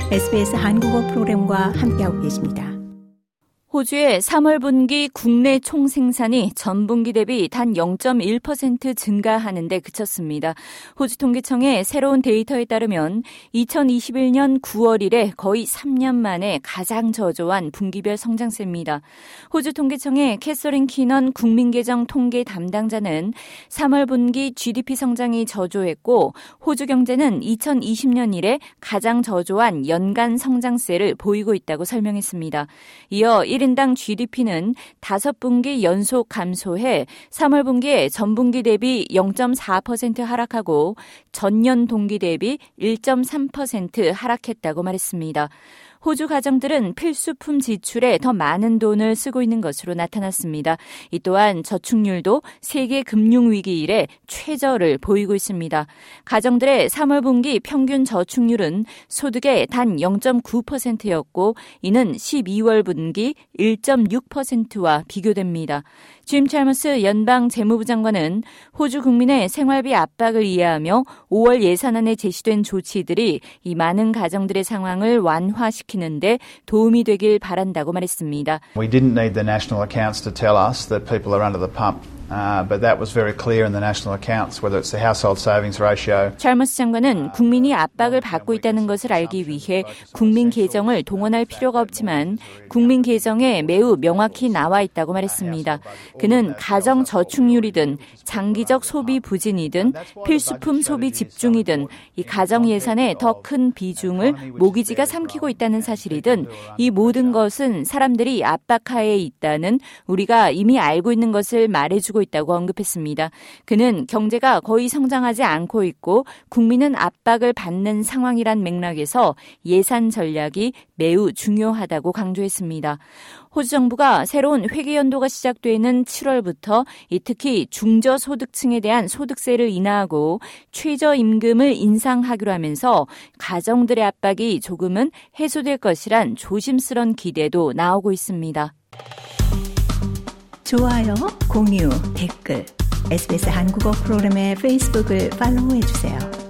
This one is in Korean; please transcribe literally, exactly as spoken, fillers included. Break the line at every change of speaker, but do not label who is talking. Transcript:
에스비에스 한국어 프로그램과 함께하고 계십니다.
호주의 삼월 분기 국내 총생산이 전분기 대비 단 영 점 일 퍼센트 증가하는 데 그쳤습니다. 호주 통계청의 새로운 데이터에 따르면 이천이십일 년 구월 이래 거의 삼 년 만에 가장 저조한 분기별 성장세입니다. 호주 통계청의 캐서린 키넌 국민계정 통계 담당자는 삼월 분기 지디피 성장이 저조했고 호주 경제는 이천이십 년 이래 가장 저조한 연간 성장세를 보이고 있다고 설명했습니다. 이어 일 인당 지디피는 다섯 분기 연속 감소해 삼월 분기에 전분기 대비 영 점 사 퍼센트 하락하고 전년 동기 대비 일 점 삼 퍼센트 하락했다고 말했습니다. 호주 가정들은 필수품 지출에 더 많은 돈을 쓰고 있는 것으로 나타났습니다. 이 또한 저축률도 세계 금융위기 이래 최저를 보이고 있습니다. 가정들의 삼월 분기 평균 저축률은 소득의 단 영 점 구 퍼센트였고 이는 십이월 분기 일 점 육 퍼센트와 비교됩니다. 짐 찰머스 연방 재무부 장관은 호주 국민의 생활비 압박을 이해하며 오월 예산안에 제시된 조치들이 이 많은 가정들의 상황을 완화시키는데 도움이 되길 바란다고 말했습니다.
We didn't need the national accounts to tell us that people are under the pump. Uh, but that was very clear in the national accounts, whether it's the household savings ratio.
찰머스 장관은 국민이 압박을 받고 있다는 것을 알기 위해 국민 계정을 동원할 필요가 없지만 국민 계정에 매우 명확히 나와 있다고 말했습니다. 그는 가정 저축률이든 장기적 소비 부진이든 필수품 소비 집중이든 이 가정 예산의 더 큰 비중을 모기지가 삼키고 있다는 사실이든 이 모든 것은 사람들이 압박하에 있다는 우리가 이미 알고 있는 것을 말해주고 있다고 언급했습니다. 그는 경제가 거의 성장하지 않고 있고 국민은 압박을 받는 상황이란 맥락에서 예산 전략이 매우 중요하다고 강조했습니다. 호주 정부가 새로운 회계연도가 시작되는 칠월부터 특히 중저소득층에 대한 소득세를 인하하고 최저임금을 인상하기로 하면서 가정들의 압박이 조금은 해소될 것이란 조심스런 기대도 나오고 있습니다.
좋아요, 공유, 댓글, 에스비에스 한국어 프로그램의 페이스북을 팔로우해주세요.